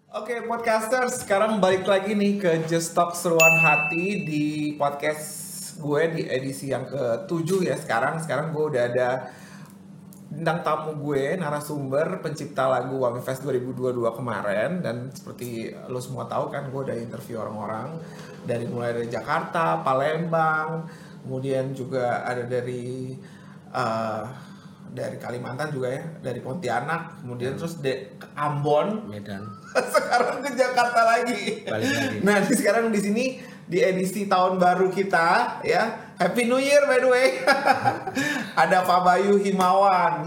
Oke, podcasters, sekarang balik lagi nih ke Just Talk Seruan Hati di podcast gue di edisi yang ke-7 ya sekarang. Sekarang gue udah ada bintang tamu gue, narasumber, pencipta lagu Wami Fest 2022 kemarin. Dan seperti lo semua tahu kan, gue udah interview orang-orang mulai dari Jakarta, Palembang, kemudian juga ada dari Kalimantan juga ya, dari Pontianak, kemudian terus ke Ambon, Medan. sekarang ke Jakarta lagi. Balik lagi. Nah, sekarang di sini di edisi tahun baru kita ya. Happy New Year by the way. Ada Pak Bayu Himawan.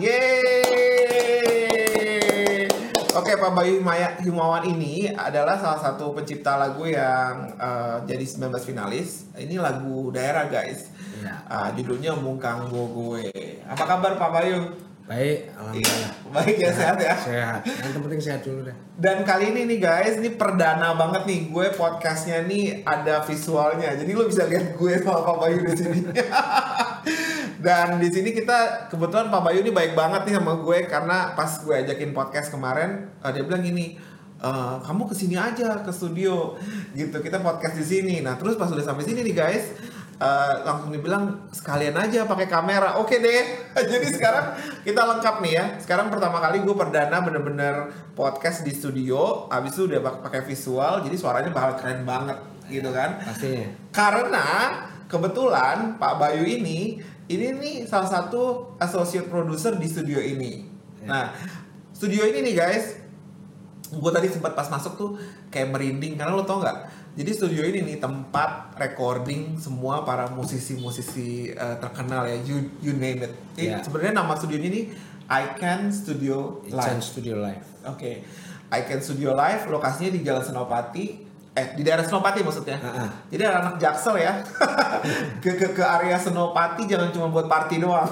Yeay. Oke, Pak Bayu Himawan ini adalah salah satu pencipta lagu yang jadi 19 finalis. Ini lagu daerah, guys. Ya. Judulnya Mungkang Gue. Apa kabar Pak Bayu? Baik, alhamdulillah. Baik ya, sehat ya? Sehat. Yang penting sehat dulu deh. Dan kali ini nih guys, ini perdana banget nih gue podcastnya nih ada visualnya. Jadi lo bisa lihat gue sama Pak Bayu di sini. Dan di sini kita kebetulan Pak Bayu ini baik banget nih sama gue karena pas gue ajakin podcast kemarin, dia bilang gini, kamu kesini aja ke studio gitu, kita podcast di sini. Nah terus pas udah sampai sini nih guys, langsung dibilang sekalian aja pakai kamera. Oke deh. Jadi sekarang kita lengkap nih ya. Sekarang pertama kali gue perdana bener-bener podcast di studio. Abis itu udah pakai visual, jadi suaranya bakal keren banget gitu kan. Pastinya. Karena kebetulan Pak Bayu ini nih salah satu associate producer di studio ini. Nah, studio ini nih guys, gue tadi sempat pas masuk tuh kayak merinding karena lo tau nggak? Jadi studio ini nih tempat recording semua para musisi-musisi terkenal ya, you name it. Sebenarnya nama studionya ini I-Can Studio Live. I-Can Studio Live. Oke. I-Can Studio Live, lokasinya di Jalan Senopati. Di daerah Senopati maksudnya. Jadi ada anak Jaksel ya. ke area Senopati jangan cuma buat party doang.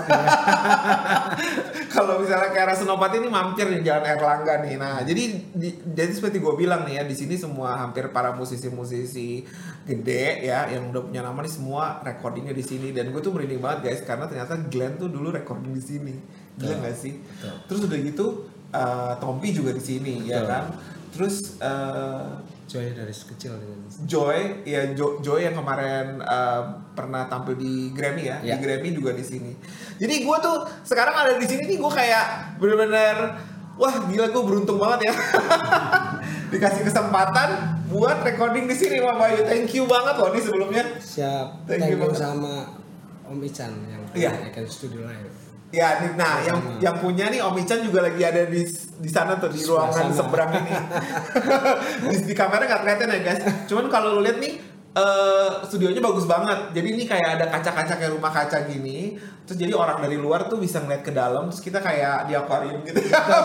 Kalau misalnya ke area Senopati ini mampir di Jalan Erlangga nih. Nah, jadi seperti gue bilang nih ya, di sini semua hampir para musisi-musisi gede ya yang udah punya nama nih semua recordingnya di sini. Dan gue tuh merinding banget guys karena ternyata Glenn tuh dulu recording di sini. Gila nggak sih? Terus udah gitu Tompi juga di sini ya kan. Terus Joy dari kecil. Joy yang kemarin pernah tampil di Grammy ya, di Grammy juga di sini. Jadi gue tuh sekarang ada di sini nih, gue kayak bener-bener wah gila, gue beruntung banget ya. Dikasih kesempatan buat recording di sini Pak Bayu. Thank you banget loh nih sebelumnya. Siap. Thank you sama Om Ican yang I-Can Studio Live. Ya, nah yang punya nih Om Ican juga lagi ada di sana tuh di ruangan seberang ini. di kamera nggak kelihatan ya guys. Cuman kalau lu lihat nih studionya bagus banget. Jadi ini kayak ada kaca-kaca kayak rumah kaca gini. Terus jadi orang dari luar tuh bisa ngeliat ke dalam. Terus kita kayak di akuarium gitu.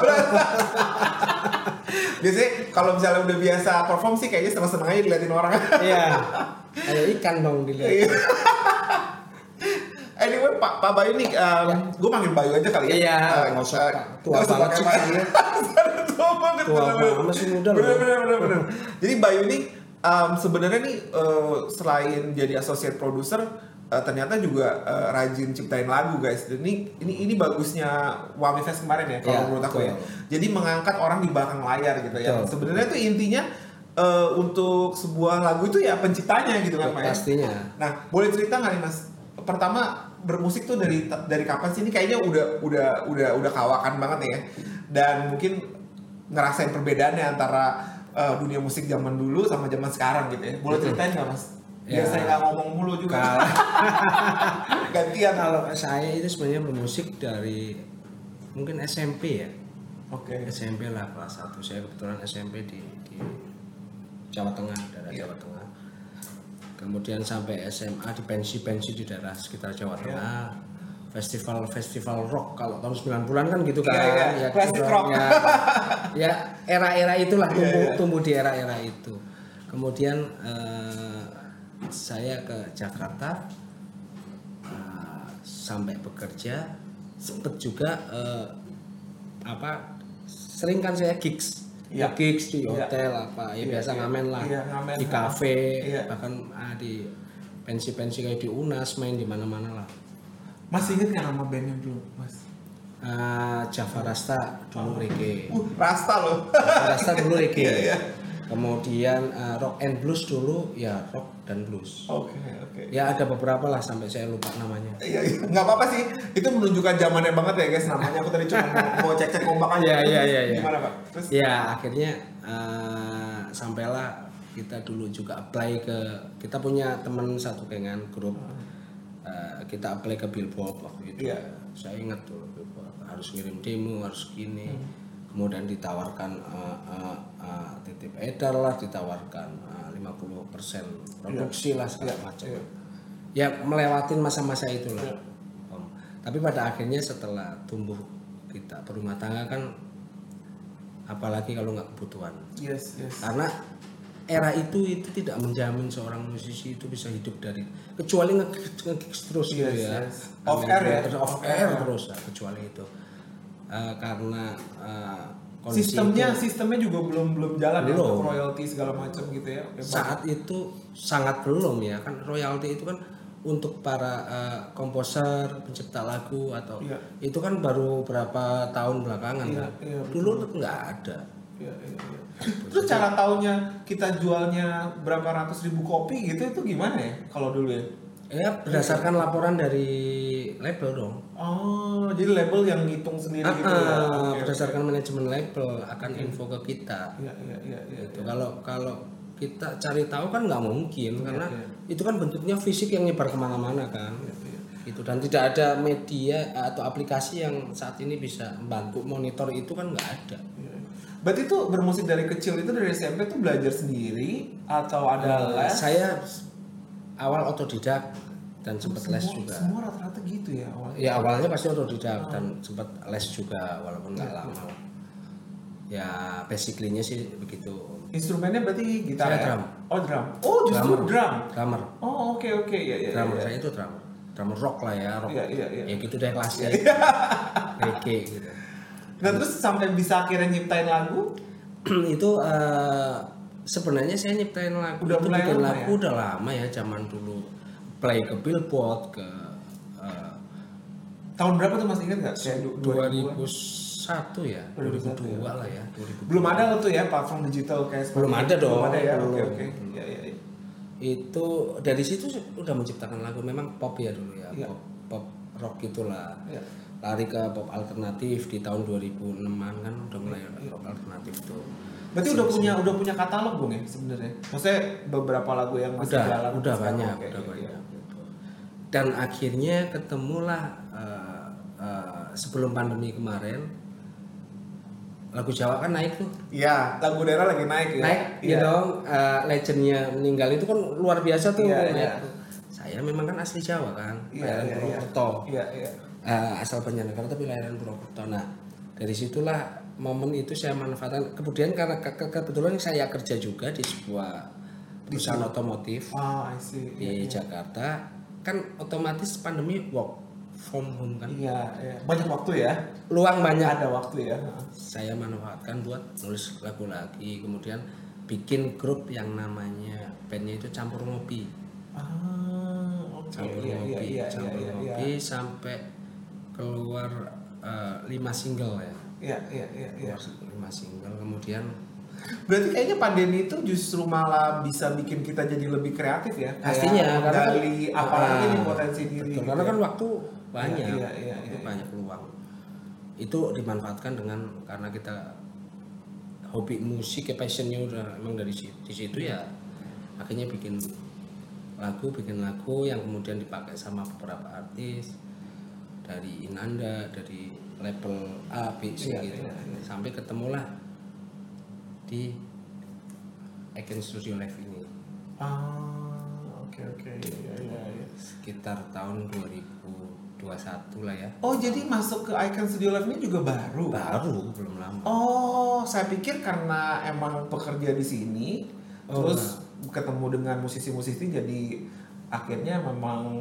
Biasanya kalau misalnya udah biasa perform sih kayaknya seneng-seneng aja diliatin orang. Iya. Kayak ikan dong dilihat. Anyway, Pak Bayu nih, gue panggil Bayu aja kali ya. Iya, nggak usah tua banget sih. Tua banget. Masih muda loh. Bener. Jadi Bayu nih sebenarnya nih selain jadi associate producer, ternyata juga rajin ciptain lagu guys. Dan ini bagusnya Wami Fest kemarin ya, kalau menurut aku ya. Jadi mengangkat orang di belakang layar gitu ya. Sebenarnya tuh intinya untuk sebuah lagu itu ya penciptanya gitu kan, Pak. Pastinya. Nah, boleh cerita nggak nih Mas? Pertama bermusik tuh dari kapan sih? Ini kayaknya udah kawakan banget nih ya. Dan mungkin ngerasain perbedaannya antara dunia musik zaman dulu sama zaman sekarang gitu ya. Boleh ceritain nggak Mas? Biar saya nggak ngomong mulu juga. Gantian. Kalau saya itu sebenarnya bermusik dari mungkin SMP ya. Oke. SMP lah kelas 1. Saya kebetulan SMP di Jawa Tengah, daerah Jawa Tengah. Kemudian sampai SMA di pensi di daerah sekitar Jawa Tengah. Festival rock kalau tahun 90-an kan gitu kan. Ya classic rock. Ya era-era itulah, tumbuh di era-era itu. Kemudian saya ke Jakarta sampai bekerja, sempet juga sering kan saya gigs di hotel biasa ngamen lah, di kafe, bahkan di pensi kayak di UNAS, main di mana-mana lah. Mas inget nggak nama bandnya dulu Mas? Java Rasta dulu reggae. Rasta loh. Java Rasta dulu reggae. Iya, iya. Kemudian rock and blues dulu ya rock dan blues. Oke. Ya ada beberapa lah sampai saya lupa namanya. Iya, nggak apa-apa sih. Itu menunjukkan zamannya banget ya guys. Namanya aku tadi cuma mau cek-cek ombak aja. Iya. Gimana Pak? Terus? Ya akhirnya sampailah kita dulu juga apply ke, kita punya teman satu gengan grup. Kita apply ke Billboard waktu itu. Iya. Saya ingat tuh Billboard harus ngirim demo, harus gini. Kemudian ditawarkan titip edar lah, ditawarkan 50% produksi lah segala macam. Ya melewatin masa-masa itulah. Tapi pada akhirnya setelah tumbuh kita berumah tangga kan, apalagi kalau nggak kebutuhan. Yes. Karena era itu tidak menjamin seorang musisi itu bisa hidup dari, kecuali nge-gigs terus gitu ya. Off air ya. Off air terus ya, kecuali itu. Karena sistemnya juga belum jalan ya, untuk royalti segala macam gitu ya. Saat itu sangat belum ya kan, royalti itu kan untuk para komposer, pencipta lagu atau itu kan baru berapa tahun belakangan kan. Dulu nggak ada. Terus cara taunya kita jualnya berapa ratus ribu kopi gitu itu gimana ya kalau dulu ya? Ya berdasarkan laporan dari label dong. Oh, jadi label yang ngitung sendiri gitu ya? Berdasarkan manajemen label akan info ke kita. Iya. Itu kalau kita cari tahu kan nggak mungkin karena itu kan bentuknya fisik yang nyebar kemana-mana kan. Itu dan tidak ada media atau aplikasi yang saat ini bisa membantu monitor itu kan nggak ada. Berarti itu bermusik dari kecil itu dari SMP tuh belajar sendiri atau ada les? Saya awal otodidak dan sempat les juga. Semua rata-rata gitu ya awalnya? Ya awalnya pasti otodidak dan sempat les juga walaupun nggak lama. Ya basically-nya sih begitu. Instrumennya berarti gitar? Saya drum. Oh drum. Oh justru drum. Drummer. Oh oke ya. Drummer saya itu drummer. Drummer rock lah ya, rock. Iya. Ya gitu deh kelasnya. Reggae gitu. Nah terus sampai bisa akhirnya nyiptain lagu? Itu sebenarnya saya nyiptain lagu, udah itu mulai bikin lama lagu ya? Udah lama ya, zaman dulu play ke Billboard ke tahun berapa tuh Mas ingat nggak? 2001 ya, 2002 lah ya. 2002. Belum ada lo tuh ya platform digital kayak belum ada dong. Belum ada ya. Belum. Oke. Ya. Itu dari situ udah menciptakan lagu, memang pop ya dulu ya, pop rock gitulah. Ya. Lari ke pop alternatif di tahun 2006-an kan udah mulai rock alternatif tuh. Berarti udah punya katalog dong ya sebenarnya. Maksudnya beberapa lagu yang masih jalan. Udah banyak. Dan akhirnya ketemulah sebelum pandemi kemarin lagu Jawa kan naik tuh. Iya, lagu daerah lagi naik ya. Naik ya dong, legendnya meninggal itu kan luar biasa tuh. Iya. Saya memang kan asli Jawa kan, Iya. Purwokerto. Iya. Asal Banjarnegara tapi lahiran Purwokerto. Nah, dari situlah momen itu saya manfaatkan. Kemudian karena kebetulan saya kerja juga di sebuah perusahaan otomotif di Jakarta, kan otomatis pandemi work from home kan. Iya. Banyak waktu ya. Luang banyak. Ada waktu ya. Saya manfaatkan buat nulis lagu lagi, kemudian bikin grup yang namanya bandnya itu Campur Ngopi. Campur Ngopi sampai keluar 5 single ya. Iya. 5 single kemudian. Berarti kayaknya pandemi itu justru malah bisa bikin kita jadi lebih kreatif ya. Pastinya karena menggali apalagi nih potensi diri. Betul, karena kan waktu banyak. Iya. Banyak peluang. Itu dimanfaatkan dengan karena kita hobi musik, passionnya udah emang dari di situ ya. Akhirnya bikin lagu yang kemudian dipakai sama beberapa artis dari Inanda, dari label A, B, C gitu. Sampai ketemulah di Icon Studio Live ini. Oke. Iya. Sekitar tahun 2021 lah ya. Oh, jadi masuk ke Icon Studio Live ini juga baru? Baru, belum lama. Oh, saya pikir karena emang pekerja di sini, terus ketemu dengan musisi-musisi jadi akhirnya memang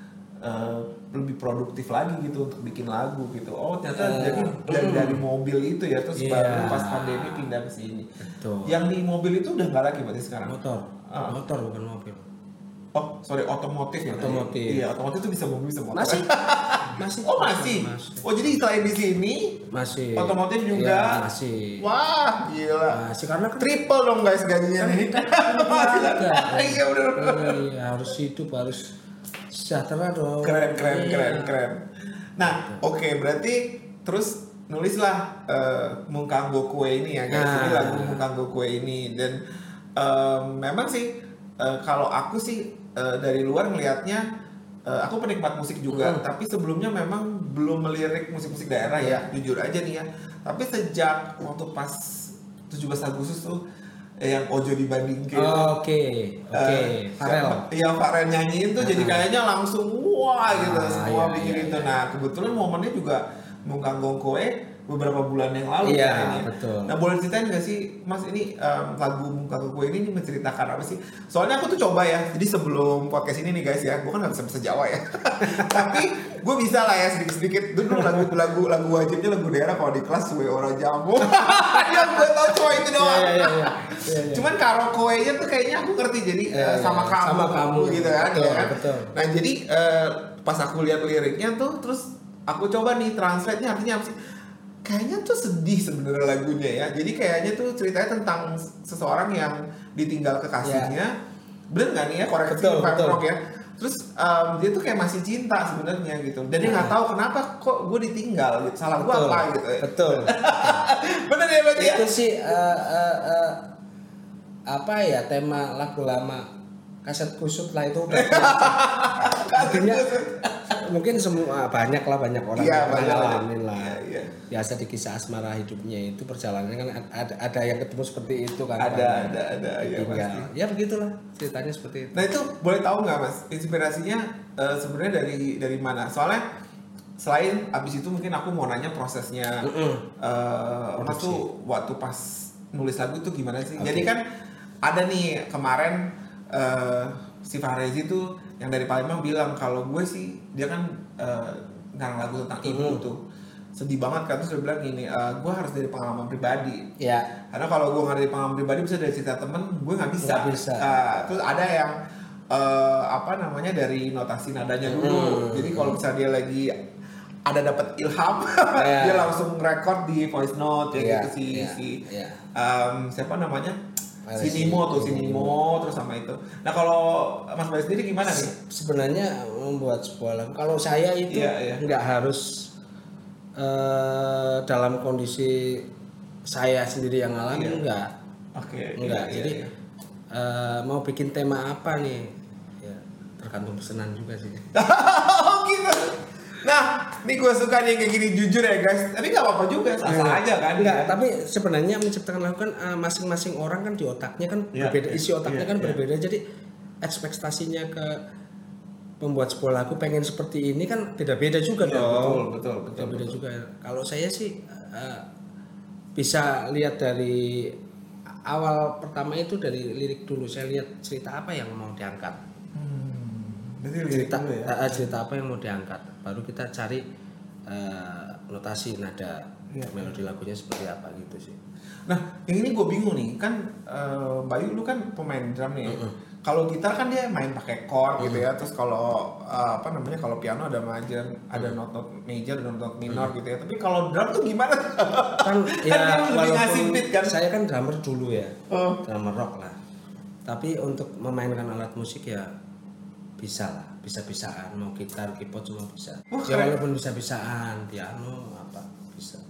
lebih produktif lagi gitu untuk bikin lagu gitu. Oh ternyata jadi dari mobil itu ya, terus baru pas pandemi pindah ke sini. Betul. Yang di mobil itu udah nggak lagi berarti sekarang? Motor bukan mobil. otomotif ya. Otomotif. Iya, otomotif itu bisa mobil, bisa motor. Masih. Oh masih. Oh jadi selain di sini masih. otomotif juga. Ya, masih. Wah gila. Masih karena kan Triple dong guys gajinya nih. Iya benar. Iya harus hidup, harus sejahtera dong. Keren. Nah oke, berarti terus nulislah Mungkanggo Kue ini ya guys. Ini lagu Mungkanggo Kue ini dan memang sih kalau aku sih dari luar ngelihatnya aku penikmat musik juga, tapi sebelumnya memang belum melirik musik-musik daerah ya, jujur aja nih ya. Tapi sejak waktu pas 17 Agustus tuh yang Ojo dibandingin. Oke. Farel. Iya, Farel nyanyiin tuh jadi kayaknya langsung wah gitu semua bikin itu. Iya. Nah, kebetulan momennya juga Mungkanggo Kue beberapa bulan yang lalu Iya, betul. Nah, boleh ceritain nggak sih Mas ini lagu Mungkanggo Kue ini menceritakan apa sih? Soalnya aku tuh coba ya. Jadi sebelum podcast ini nih guys ya, gue kan nggak bisa bahasa Jawa ya. Tapi gue bisa lah ya sedikit-sedikit. Dulu lagu wajibnya lagu daerah kalau di kelas Suwe Ora Jamu. Yang gue tau cuma itu doang. Iya. Cuman karo koenya tuh kayaknya aku ngerti jadi sama kamu gitu kan. Betul, ya kan? betul. Nah jadi pas aku lihat liriknya tuh terus aku coba nih translate-nya artinya apa sih? Kayaknya tuh sedih sebenarnya lagunya ya. Jadi kayaknya tuh ceritanya tentang seseorang yang ditinggal kekasihnya. Bener nggak nih ya? Koreksi rock ya. Terus dia tuh kayak masih cinta sebenarnya gitu. Dan dia nggak tahu kenapa kok gue ditinggal gitu. Salah gue apa gitu. Betul. Bener ya berarti ya? Itu sih apa ya tema lagu lama Kaset Kusut lah itu udah artinya mungkin semua banyak orang yang ngalamin lah. Iya. Biasa di kisah asmara hidupnya itu perjalanannya kan ada yang ketemu seperti itu kan. Ada ya pasti. Ya begitulah ceritanya seperti itu. Nah itu boleh tahu nggak Mas inspirasinya sebenarnya dari mana? Soalnya selain abis itu mungkin aku mau nanya prosesnya Mas tuh waktu pas nulis lagu itu gimana sih? Jadi kan ada nih kemarin si Fahrezi tuh yang dari Palembang bilang kalau gue sih dia kan ngarang lagu tentang ibu tuh sedih banget kan, terus dia bilang gini gue harus dari pengalaman pribadi ya, karena kalau gue nggak dari pengalaman pribadi bisa dari cerita temen gue nggak bisa. Terus ada yang apa namanya dari notasi nadanya dulu, jadi kalau misalnya dia lagi ada dapat ilham dia langsung record di voice note ya gitu siapa namanya Sinimo terus sama itu. Nah kalau Mas Bayu sendiri gimana nih? Sebenarnya membuat sebuah lagu kalau saya itu nggak harus dalam kondisi saya sendiri yang ngalamin enggak. Jadi mau bikin tema apa nih? Ya tergantung pesanan juga sih. Oh gitu. Nah, ini gue suka nih kayak gini jujur ya guys. Tapi nggak apa-apa juga, sah aja kan. Enggak, tapi sebenarnya menciptakan lagu kan masing-masing orang kan di otaknya kan berbeda, isi otaknya kan berbeda. Jadi ekspektasinya ke membuat sebuah lagu pengen seperti ini kan beda-beda juga dong. Betul. Beda juga. Kalau saya sih bisa lihat dari awal pertama itu dari lirik dulu. Saya lihat cerita apa yang mau diangkat. Cerita apa yang mau diangkat, baru kita cari notasi nada melodi lagunya seperti apa gitu sih. Nah yang ini gue bingung nih kan Bayu lu kan pemain drum nih. Kalau gitar kan dia main pakai chord gitu ya, terus kalau apa namanya kalau piano ada major, ada not major dan not minor gitu ya. Tapi kalau drum tuh gimana? Kan ya lebih ngasih beat kan. Saya kan drummer dulu ya, drummer rock lah. Tapi untuk memainkan alat musik ya bisa-bisaan, mau gitar, keyboard semua bisa. Ya walaupun bisa-bisaan, piano apa bisa.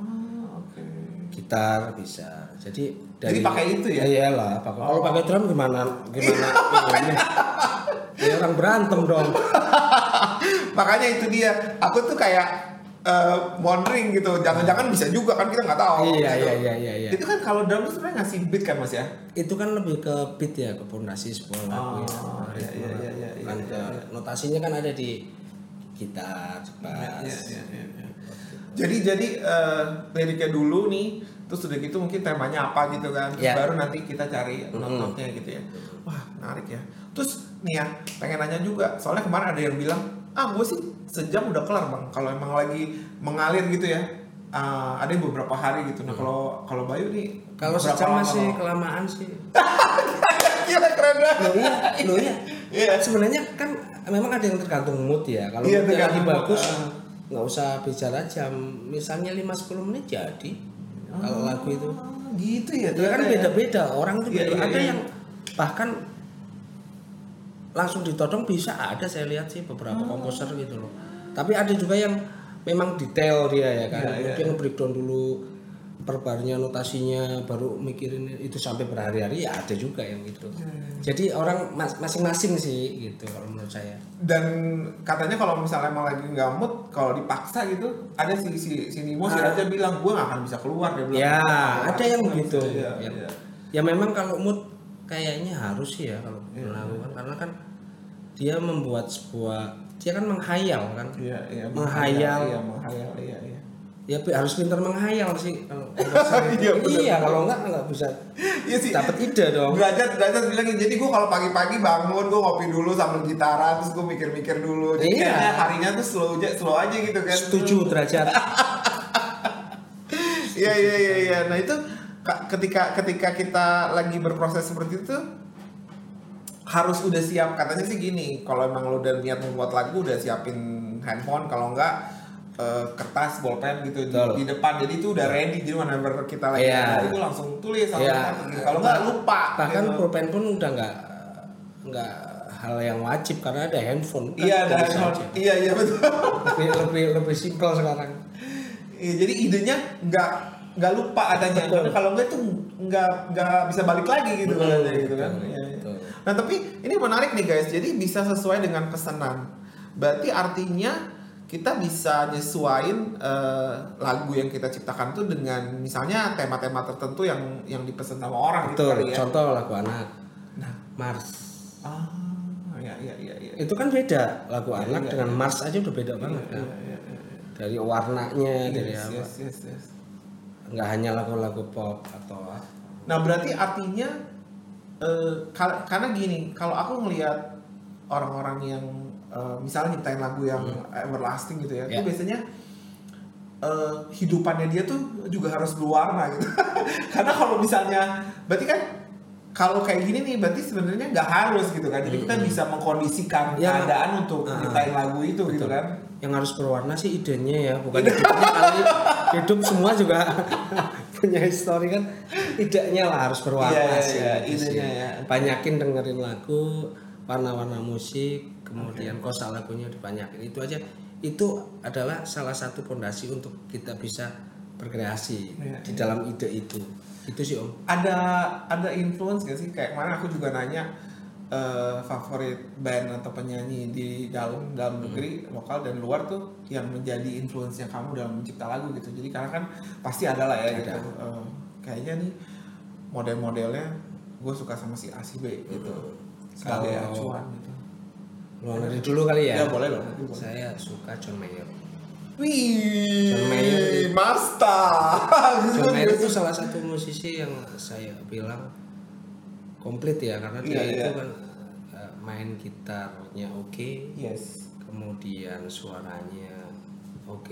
Gitar bisa. Jadi pakai itu ya? Iyalah, kalau pakai drum gimana ini? Ya orang berantem dong. Makanya itu dia. Aku tuh kayak wondering gitu, jangan-jangan bisa juga kan, kita nggak tahu. Iya. Itu kan kalau drum itu sebenarnya ngasih beat kan Mas ya? Itu kan lebih ke beat ya, ke pondasi sebuah lagu ya. Kan ke notasinya kan ada di gitar, bass. Jadi liriknya dulu nih, terus udah gitu mungkin temanya apa gitu kan, baru nanti kita cari not-notnya gitu ya. Wah menarik ya. Terus nih ya, pengen nanya juga, soalnya kemarin ada yang bilang, gue sih sejam udah kelar bang, kalau emang lagi mengalir gitu ya. Ada yang beberapa hari gitu. Nah kalau Bayu nih, kalau sejam masih kelamaan sih. Gila keren banget. Loh iya. Iya. Sebenarnya kan memang ada yang tergantung mood ya. Kalau Iya, moodnya lagi tergantung bagus, mood. nggak usah bicara jam. Misalnya 5-10 menit jadi. Kalau lagu itu. Gitu ya. Ya kan beda-beda. Orang tuh Iya, beda. iya, Ada iya. yang bahkan langsung ditodong bisa ada, saya lihat sih beberapa komposer gitu loh. Tapi ada juga yang memang detail dia ya kan. Iya, Mungkin breakdown dulu per barnya, notasinya, baru mikirin itu sampai berhari-hari, ya ada juga yang gitu. Jadi orang masing-masing sih gitu kalau menurut saya. Dan katanya kalau misalnya emang lagi nggak mood, kalau dipaksa gitu, ada si Nimo si Raja bilang gue nggak akan bisa keluar, dia bilang. Ya ada yang begitu. Iya, Ya, iya. ya memang kalau mood kayaknya harus sih ya kalau melakukan, karena kan dia membuat sebuah, dia kan menghayal kan. Iya, menghayal. Iya. Ya harus pintar menghayal sih kalau komposer itu. Iya, bener. Iya, kalau nggak bisa Iya sih. dapat ide dong. Derajat bilang jadi gue kalau pagi-pagi bangun gue ngopi dulu sambil gitaran terus gue mikir-mikir dulu. Jadi Iya. kayaknya harinya tuh slow aja gitu kan. Setuju derajat. Iya. Nah itu ketika kita lagi berproses seperti itu harus udah siap, katanya sih gini, kalau emang lo udah niat membuat lagu udah siapin handphone, kalau enggak kertas, bolpen gitu di depan, jadi itu udah ready, jadi whenever kita lagi itu langsung tulis gitu. Kalau enggak lupa. Bahkan gitu. pulpen pun udah nggak hal yang wajib karena ada handphone. Kan Iya, ada tulis handphone. aja. Iya betul. lebih simpel sekarang. Iya, jadi idenya nggak lupa adanya. Karena kalau enggak itu nggak bisa balik lagi gitu katanya gitu kan. Iya. Nah tapi ini menarik nih guys, jadi bisa sesuai dengan pesanan. Berarti artinya kita bisa nyesuain lagu yang kita ciptakan tuh dengan misalnya tema-tema tertentu yang dipesan sama orang. Betul, gitu kali ya. contoh lagu anak. Nah, Mars. Iya. Itu kan beda, lagu anak dengan Mars aja udah beda banget kan. Iya. Dari warnanya, dari apa. Yes. Nggak hanya lagu-lagu pop atau apa. Nah berarti artinya karena gini, kalau aku ngelihat orang-orang yang misalnya nyiptain lagu yang everlasting gitu ya, itu biasanya hidupannya dia tuh juga harus berwarna gitu. Karena kalau misalnya, berarti kan kalau kayak gini nih, berarti sebenarnya nggak harus gitu kan. Jadi kita bisa mengkondisikan keadaan untuk nyiptain lagu itu. Betul. Gitu kan. Yang harus berwarna sih idenya ya, bukan hidupnya kali. Hidup semua juga punya histori kan, idenya lah harus berwarna sih. Idenya ya. Banyakin dengerin lagu, warna-warna musik, kemudian kosa lagunya dibanyakin, itu aja. Itu adalah salah satu fondasi untuk kita bisa berkreasi di dalam ide itu sih Om. Ada influence gak sih, kayak kemarin aku juga nanya favorit band atau penyanyi di dalam negeri, lokal dan luar tuh yang menjadi influence-nya kamu dalam mencipta lagu gitu. Jadi karena kan pasti ada lah ya gitu. Kayaknya nih model-modelnya gue suka sama si A si B gitu. Sebagai acuan gitu. Luar negeri dulu kali ya? Ya boleh loh. Saya suka John Mayer. Wih, John Mayer, master. John Mayer itu salah satu musisi yang saya bilang komplit ya, karena dia itu kan main gitarnya oke, kemudian suaranya oke,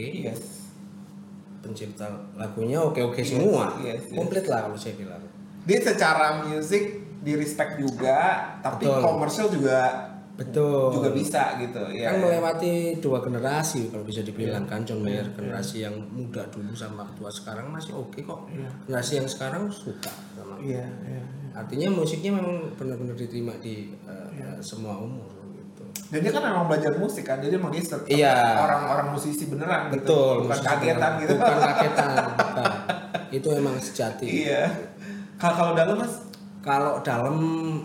pencipta lagunya oke semua, komplit lah kalau saya bilang. Dia secara musik di respect juga, tapi komersial juga bisa gitu ya. Kan melewati dua generasi kalau bisa dibilang kan. John Mayer generasi yang muda dulu sama tua sekarang masih oke kok. Generasi yang sekarang suka sama. Artinya musiknya memang benar-benar diterima di semua umur gitu. Dan dia kan memang belajar musik kan, jadi emang dia orang-orang musisi beneran. Betul, gitu. Bukan kagetan gitu. Bukan kagetan, bukan. Itu emang sejati. Iya. Kalau dalam Mas? Kalau dalam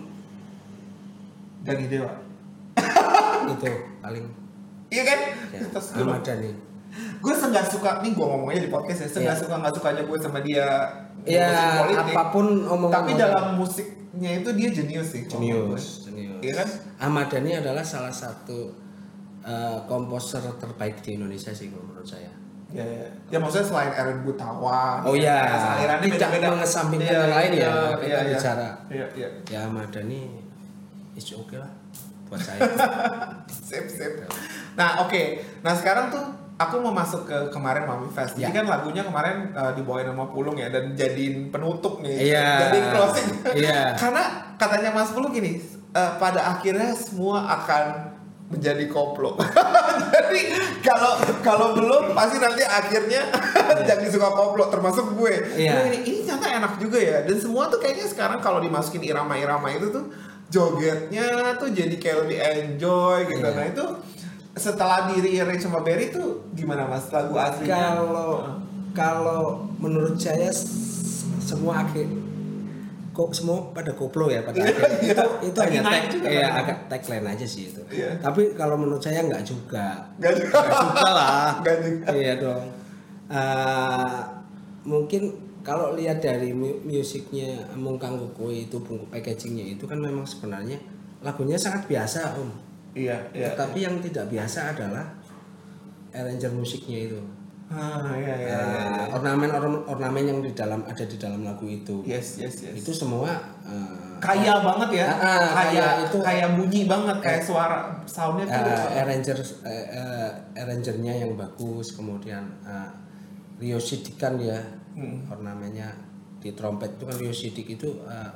Dani Dewa. Itu paling. Iya kan? Ya, Ahmad Dhani. Gue nggak suka nih, gue ngomongnya di podcast ya. Nggak sukanya gue sama dia. Ya politik, apapun omongan. Tapi dalam musiknya itu dia jenius sih. Jenius. Iya kan? Ahmad Dhani adalah salah satu komposer terbaik di Indonesia sih menurut saya. Ya maksudnya selain Erwin Gutawa. Oh ya. Tidak beda-beda. mengesampingkan yang lain ya. Kita bicara. Iya. Ya Ahmad Dhani is oke lah buat saya. Sip. Nah oke. Nah sekarang tuh aku mau masuk ke kemarin Mami Fest. Jadi kan lagunya kemarin dibawain sama Pulung ya, dan jadiin penutup nih. Jadiin closing. Karena katanya Mas Pulung gini, pada akhirnya semua akan menjadi koplo. Jadi kalau belum pasti nanti akhirnya jadi suka koplo, termasuk gue. Iya. Ini ternyata enak juga ya. Dan semua tuh kayaknya sekarang kalau dimasukin irama-irama itu tuh jogetnya tuh jadi kayak lebih enjoy gitu. Iya. Nah itu setelah di rearrange sama Berry tuh gimana Mas lagu aslinya? Kalau menurut saya semua kok semua pada koplo ya pada akhirnya. itu Lagi hanya naik juga kan? agak tagline aja sih itu. Iya. Tapi kalau menurut saya nggak juga. Nggak juga. Nggak juga lah. Nggak juga. Iya dong. Mungkin kalau lihat dari musiknya Mung Kanggo Kowe itu packagingnya itu kan memang sebenarnya lagunya sangat biasa Om. Iya. Tetapi yang tidak biasa adalah arranger musiknya itu. Iya. Ornamen yang ada di dalam lagu itu. Yes. Itu semua Kaya banget ya. Kayak bunyi banget, kayak suara soundnya tuh. Arrangernya yang bagus, kemudian Rio Sidik kan ya ornamennya di trompet itu kan Rio Sidik itu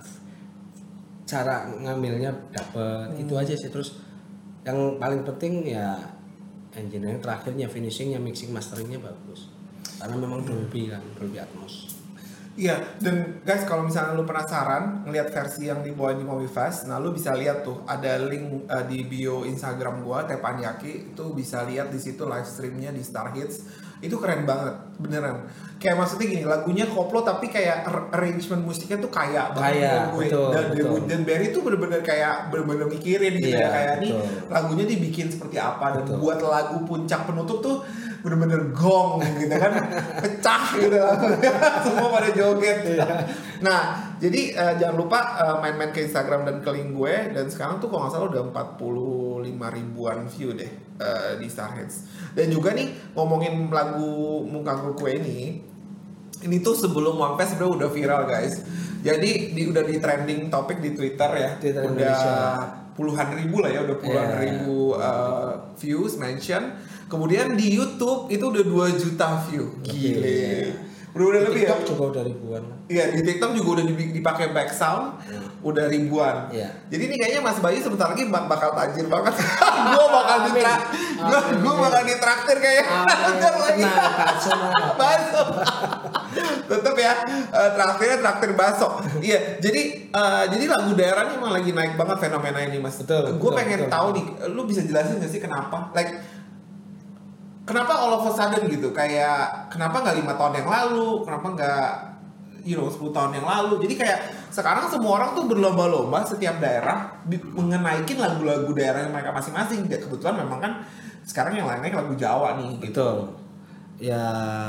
cara ngambilnya dapet itu aja sih. Terus yang paling penting ya engineering terakhirnya, finishingnya, mixing masteringnya bagus karena memang Dolby Atmos. Iya, dan guys kalau misalnya lu penasaran ngelihat versi yang dibawain di Moby Fest, nah lu bisa lihat tuh ada link di bio Instagram gua Tepanyaki, itu bisa lihat di situ live streamnya di Star Hits. Itu keren banget, beneran. Kayak maksudnya gini, lagunya koplo tapi kayak arrangement musiknya tuh kaya banget gue. Dan Berry tuh bener-bener kayak bener-bener mikirin gitu ya, kayak nih lagunya dibikin seperti apa dan buat lagu puncak penutup tuh bener-bener gong gitu kan, pecah gitu semua pada joget. Nah jadi jangan lupa main-main ke Instagram dan ke link gue, dan sekarang tuh kalau nggak salah udah 45 ribuan view deh di Star Hits. Dan juga nih ngomongin lagu Mung Kanggo Kowe ini tuh sebelum One Fest sebenarnya udah viral guys. Jadi udah di trending topik di Twitter ya, udah Indonesia. Puluhan ribu lah ya, udah puluhan ribu views mention. Kemudian di YouTube itu udah 2 juta view. Gile. Udah lebih ya. TikTok juga udah ribuan. Iya, di TikTok juga udah dipakai back sound. Udah ribuan. Iya. Jadi ini kayaknya Mas Bayu sebentar lagi bakal tajir banget. Gua bakal ditraktir kayak anjir lagi. Bakso. Tetep ya, traktir baso. Iya, jadi lagu daerah ini emang lagi naik banget fenomena ini Mas. Gue pengen tahu nih, lu bisa jelasin nggak sih kenapa? Kenapa all of a sudden gitu? Kayak kenapa nggak 5 tahun yang lalu? Kenapa nggak 10 tahun yang lalu? Jadi kayak sekarang semua orang tuh berlomba-lomba setiap daerah mengenaikin lagu-lagu daerah mereka masing-masing. Dan kebetulan memang kan sekarang yang lainnya lagu Jawa nih. Betul. Ya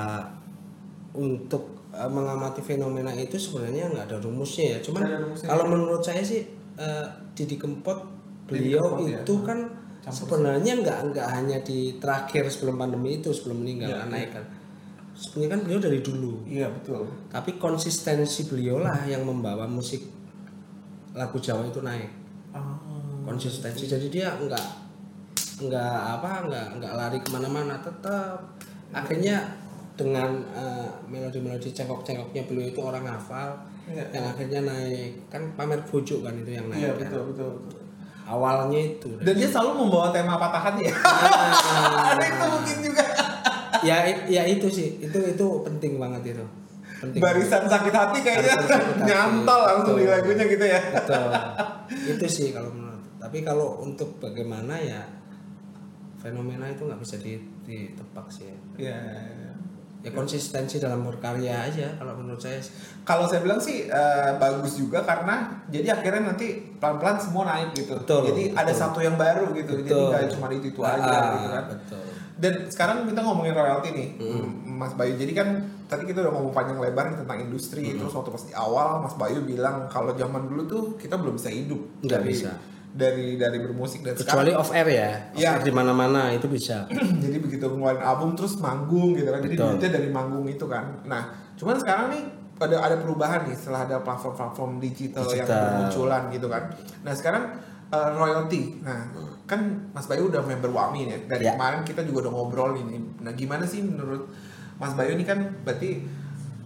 untuk mengamati fenomena itu sebenarnya nggak ada rumusnya ya. Cuman kalau menurut saya sih Didi Kempot beliau itu ya. Kan sebenarnya nggak hanya di terakhir sebelum pandemi itu, sebelum meninggal naik kan. Sebenarnya kan beliau dari dulu. Iya betul. Tapi konsistensi beliau lah yang membawa musik lagu Jawa itu naik. Konsistensi. Jadi dia nggak lari kemana-mana, tetap akhirnya dengan melodi-melodi cengkok-cengkoknya beliau itu orang hafal, yang akhirnya naik. Kan Pamer Bojo kan itu yang naik. Iya betul. Awalnya itu. Dan dia selalu membawa tema patah hati ya. Ada itu mungkin juga. Ya itu sih, itu penting banget itu. Barisan sakit hati kayaknya nyantol langsung di lagunya gitu ya. Betul. Itu sih kalau menurut. Tapi kalau untuk bagaimana ya fenomena itu nggak bisa ditebak sih. Iya. Ya konsistensi dalam berkarya aja kalau menurut saya. Kalau saya bilang sih bagus juga karena jadi akhirnya nanti pelan-pelan semua naik gitu. Jadi ada satu yang baru gitu. Jadi nggak cuma itu aja gitu kan. Betul. Dan sekarang kita ngomongin royalti nih, Mas Bayu. Jadi kan tadi kita udah ngomong panjang lebar nih tentang industri. Terus waktu pas di awal Mas Bayu bilang kalau zaman dulu tuh kita belum bisa hidup. Nggak bisa. Dari bermusik dan kecuali off air ya. Off air di mana-mana itu bisa. Jadi begitu ngeluarin album terus manggung gitu kan. Jadi duitnya dari manggung itu kan. Nah, cuman sekarang nih ada perubahan nih setelah ada platform digital yang bermunculan gitu kan. Nah, sekarang royalty. Nah, kan Mas Bayu udah member WAMI ya. Dari kemarin kita juga udah ngobrol ini. Nah, gimana sih menurut Mas Bayu ini kan berarti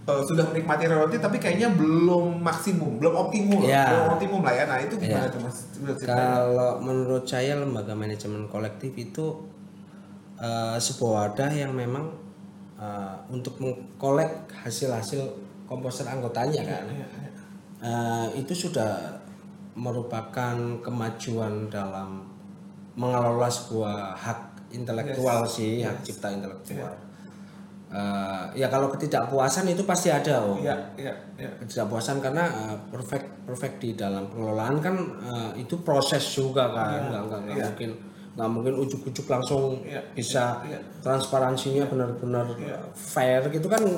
sudah menikmati royalti tapi kayaknya belum maksimum, belum optimum, belum optimum lah ya. Nah itu gimana tuh Mas? Kalau menurut saya lembaga manajemen kolektif itu sebuah wadah yang memang untuk mengkolek hasil-hasil komposer anggotanya kan. Itu sudah merupakan kemajuan dalam mengelola sebuah hak intelektual sih, hak cipta intelektual. Ya kalau ketidakpuasan itu pasti ada ketidakpuasan karena perfect di dalam pengelolaan kan itu proses juga kan, nggak mungkin ujuk-ujuk langsung bisa transparansinya benar-benar fair gitu kan,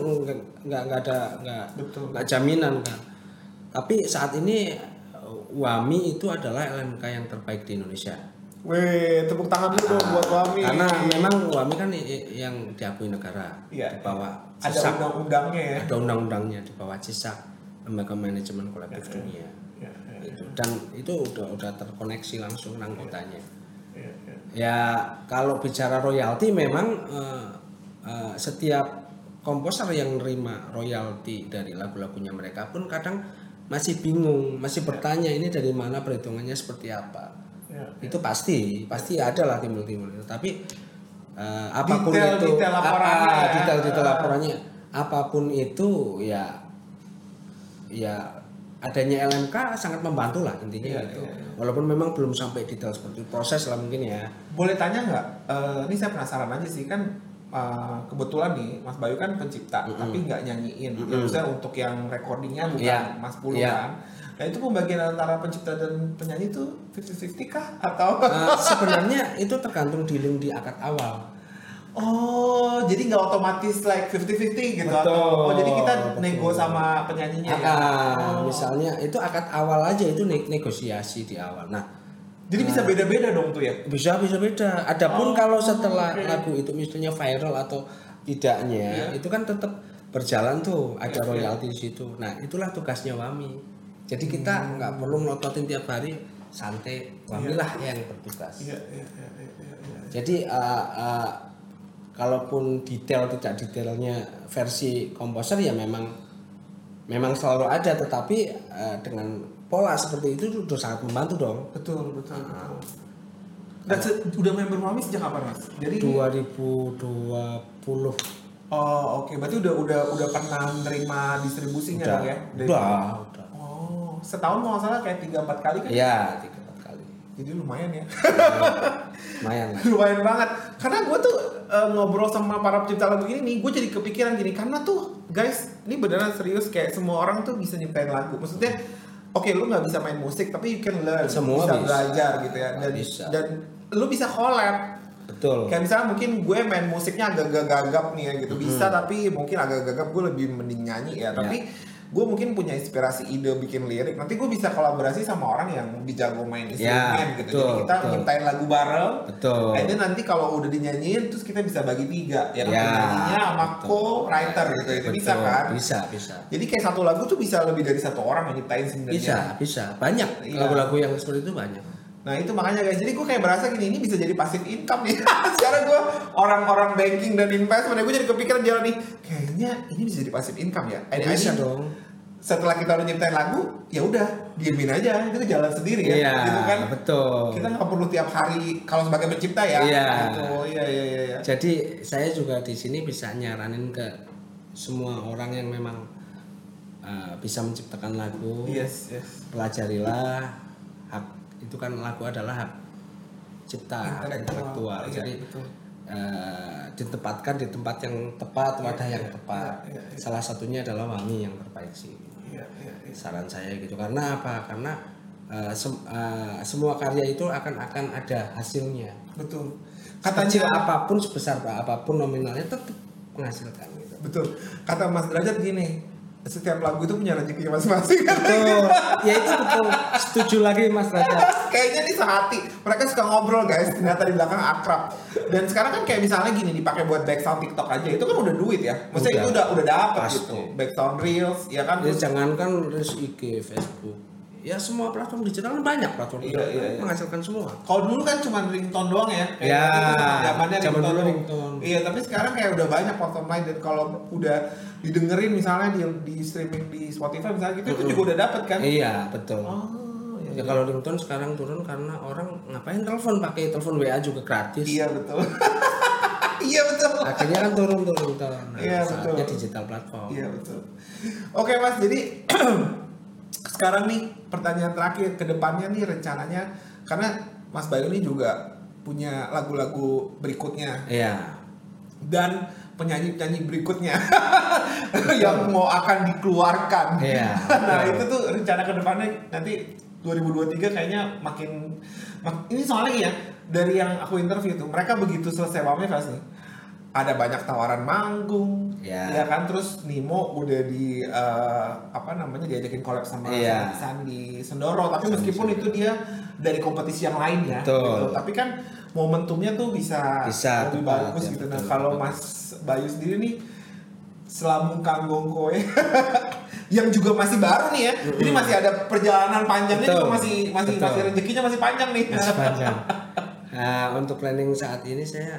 nggak jaminan kan. Tapi saat ini WAMI itu adalah LMK yang terbaik di Indonesia. Wih, tepuk tangan dulu dong buat WAMI. Karena memang WAMI kan yang diakui negara, di bawah CISAK. Ada undang-undangnya ya. Ada undang-undangnya di bawah CISAK, Lembaga Manajemen Kolektif Dunia. Dan itu udah terkoneksi langsung anggotanya. Ya kalau bicara royalti memang setiap komposer yang nerima royalti dari lagu-lagunya mereka pun kadang masih bingung, masih bertanya ini dari mana, perhitungannya seperti apa. Itu pasti ada lah timbul-timbul. Tapi apapun detail laporannya, apapun itu ya adanya LMK sangat membantu lah intinya gitu. Walaupun memang belum sampai detail seperti proses lah mungkin ya. Boleh tanya nggak? Ini saya penasaran aja sih kan. Kebetulan nih Mas Bayu kan pencipta tapi nggak nyanyiin. Ya maksudnya untuk yang recordingnya bukan Mas Pulu kan. Nah itu pembagian antara pencipta dan penyanyi itu 50-50 kah? Atau sebenarnya itu tergantung dealing di akad awal. Oh, jadi nggak otomatis like 50-50 gitu. Atau jadi kita nego sama penyanyinya ya. Misalnya itu akad awal aja, itu negosiasi di awal. Nah, jadi bisa beda-beda dong tuh ya? Bisa beda. Adapun kalau setelah lagu itu misalnya viral atau tidaknya, itu kan tetap berjalan tuh, ada royalti di situ. Nah, itulah tugasnya WAMI. Jadi kita nggak perlu melototin tiap hari, santai. WAMI lah yang bertugas. Jadi kalaupun detail tidak detailnya versi komposer ya memang selalu ada, tetapi dengan pola seperti itu udah sangat membantu dong. Betul. Dan udah member WAMI sejak kapan Mas? Jadi 2020. Oh oke. Berarti udah pernah menerima distribusinya dong ya? Udah. Oh setahun kalau nggak salah kayak 3-4 kali kan? Iya 3-4 kali. Jadi lumayan ya. Lumayan banget. Karena gue tuh ngobrol sama para pencipta lagu ini nih, gue jadi kepikiran gini, karena tuh guys, ini beneran serius kayak semua orang tuh bisa nyiptain lagu. Maksudnya, oke, lu nggak bisa main musik, tapi you can learn, semua bisa belajar gitu ya, dan lu bisa collab. Betul. Kayak misalnya mungkin gue main musiknya agak gagap nih ya gitu, bisa tapi mungkin agak gagap gue lebih mending nyanyi ya, tapi gue mungkin punya inspirasi ide bikin lirik, nanti gue bisa kolaborasi sama orang yang lebih jago main instrumen gitu. Jadi kita nyiptain lagu bareng. Betul. Dan nanti kalau udah dinyanyiin terus kita bisa bagi 3 ya, penyanyinya sama co-writer gitu. Itu bisa kan? Bisa. Jadi kayak satu lagu tuh bisa lebih dari satu orang yang nyiptain sebenarnya. Bisa. Banyak lagu-lagu yang seperti itu banyak. Nah itu makanya guys, jadi gue kayak berasa gini, ini bisa jadi passive income nih. Sekarang gue orang-orang banking dan investment, gue jadi kepikiran jalan nih, kayaknya ini bisa jadi passive income ya. Bisa dong. Setelah kita udah nyiptain lagu, ya udah diemin aja, itu jalan sendiri ya. Iya, gitu kan. Betul. Kita nggak perlu tiap hari kalau sebagai pencipta ya. Iya. Gitu. Iya. Jadi saya juga di sini bisa nyaranin ke semua orang yang memang bisa menciptakan lagu. Yes. Pelajarilah. Itu kan lagu adalah hak cipta intelektual. Jadi ditempatkan di tempat yang tepat, wadah yang tepat. Salah satunya adalah WAMI yang terbaik sih. Saran saya gitu. Karena apa? Karena semua karya itu akan ada hasilnya. Betul. Kecil apapun, sebesar apapun nominalnya tetap menghasilkan gitu. Betul. Kata Mas Derajat gini, setiap lagu itu punya rezekinya masing-masing. Betul. Ya itu betul. Setuju lagi Mas Derajat. Kayaknya nih sehati. Mereka suka ngobrol guys, ternyata di belakang akrab. Dan sekarang kan kayak misalnya gini, dipakai buat background TikTok aja, itu kan udah duit ya. Maksudnya itu udah dapet gitu. Background reels, ya kan. Ya jangankan reels IG, Facebook, ya semua platform digital kan banyak platform digital menghasilkan semua. Kalau dulu kan cuma ringtone doang ya. Ya, zaman dulu ringtone. Iya, tapi sekarang kayak udah banyak platform lain dan kalau udah didengerin misalnya di streaming di Spotify misalnya gitu, itu juga udah dapet kan? Iya, betul. Iya. Ya kalau ringtone sekarang turun karena orang ngapain pakai telepon WA juga gratis. Iya betul. Iya betul. Akhirnya kan turun ringtone. Nah, iya betul. betul. Digital platform. Iya betul. Oke Mas, jadi sekarang nih pertanyaan terakhir ke depannya nih rencananya, karena Mas Bayu ini juga punya lagu-lagu berikutnya. Iya. Dan penyanyi-penyanyi berikutnya yang mau akan dikeluarkan. Iya. Nah, itu tuh rencana ke depannya nanti 2023 kayaknya makin ini soalnya ya, dari yang aku interview tuh mereka begitu selesai Wame Fest nih, ada banyak tawaran manggung, ya kan, terus Nimo udah diajakin collab sama Sandi Sendoro, tapi meskipun itu dia dari kompetisi yang lain ya, gitu. Tapi kan momentumnya tuh bisa lebih bagus gitu. Nah kalau Mas Bayu sendiri nih selambung kanggo kowe yang juga masih baru nih ya, ini masih ada perjalanan panjangnya juga, masih rezekinya masih panjang nih. Masih panjang. Nah, untuk planning saat ini saya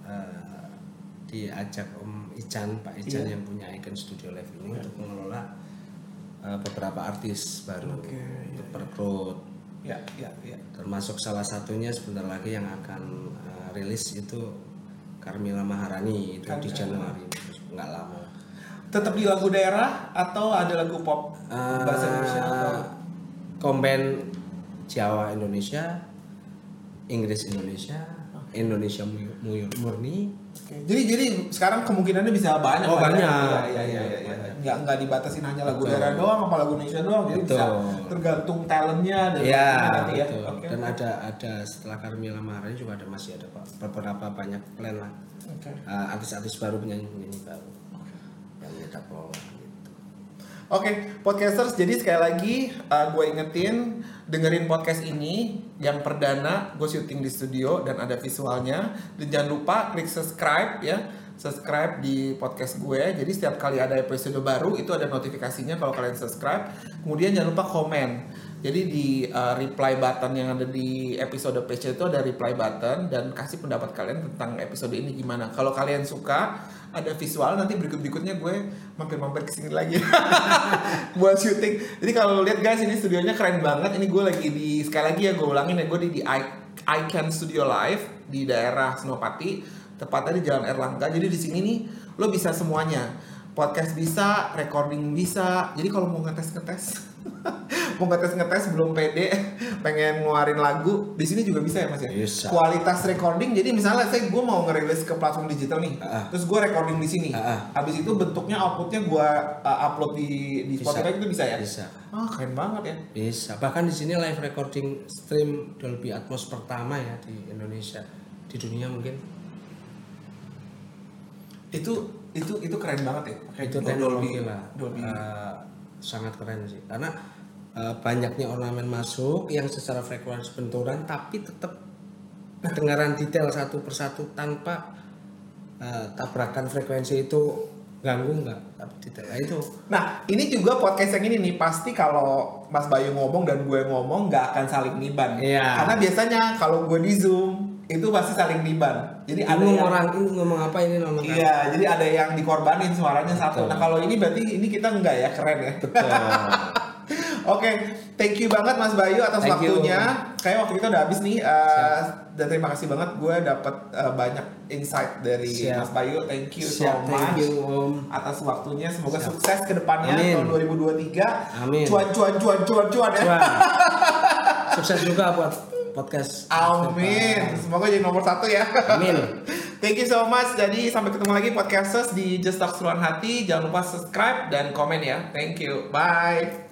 diajak Pak Ican yang punya Icon Studio Live ini untuk mengelola beberapa artis baru untuk perekrut. Ya. Termasuk salah satunya sebentar lagi yang akan rilis itu Carmilla Maharani itu di Januari, nggak lama. Tetap di lagu daerah atau ada lagu pop bahasa Indonesia atau combine Jawa Indonesia, Inggris Indonesia, Indonesia murni. Jadi sekarang kemungkinannya bisa banyak. Banyak. Iya. Nggak dibatasin hanya lagu daerah doang, apa lagu Indonesia doang. Jadi bisa tergantung talentnya dan nanti ya. Dan ada setelah Carmilla Maharani juga masih ada beberapa banyak plan lah. Artis-artis baru, penyanyi baru yang kita bawa gitu. Oke, podcasters, jadi sekali lagi gue ingetin dengerin podcast ini yang perdana, gue syuting di studio dan ada visualnya, dan jangan lupa klik subscribe ya, subscribe di podcast gue, jadi setiap kali ada episode baru itu ada notifikasinya kalau kalian subscribe. Kemudian jangan lupa komen, jadi di reply button yang ada di episode page itu ada reply button, dan kasih pendapat kalian tentang episode ini gimana. Kalau kalian suka ada visual, nanti berikutnya gue mampir kesini lagi buat syuting. Jadi kalau lihat guys, ini studionya keren banget. Ini gue lagi sekali lagi ya gue ulangin ya, gue di Icon Studio Live di daerah Senopati, tepatnya di Jalan Erlangga. Jadi di sini nih lo bisa semuanya, podcast bisa, recording bisa. Jadi kalau mau ngetes belum pede, pengen ngeluarin lagu, di sini juga bisa ya Mas ya. Bisa. Kualitas recording, jadi misalnya gue mau ngerilis ke platform digital nih, terus gue recording di sini, habis itu bentuknya outputnya gue upload di Spotify, itu bisa ya? Bisa. Keren banget ya. Bisa. Bahkan di sini live recording stream Dolby Atmos pertama ya di Indonesia, di dunia mungkin. Itu keren banget ya. Itu teknologi lah. Sangat keren sih, karena banyaknya ornamen masuk yang secara frekuensi benturan, tapi tetap kedengaran detail satu persatu tanpa tabrakan frekuensi itu ganggu nggak, tapi detail itu. Nah ini juga podcast yang ini nih, pasti kalau Mas Bayu ngomong dan gue ngomong nggak akan saling niban. Karena biasanya kalau gue di Zoom itu pasti saling niban. Jadi ada yang orang ini ngomong apa, ini ngomong apa. Iya, jadi ada yang dikorbanin suaranya satu. Nah kalau ini berarti ini kita enggak ya, keren ya. Betul. Oke, thank you banget Mas Bayu atas waktunya. Kayak waktu kita udah habis nih. Dan terima kasih banget, gue dapat banyak insight dari Mas Bayu. Thank you so much atas waktunya. Semoga sukses ke depannya tahun 2023. Amin. Cuan ya. Sukses juga buat podcast. Amin. Semoga jadi nomor 1 ya. Amin. Thank you so much. Jadi sampai ketemu lagi podcasters di Just Talk Seruan Hati. Jangan lupa subscribe dan komen ya. Thank you. Bye.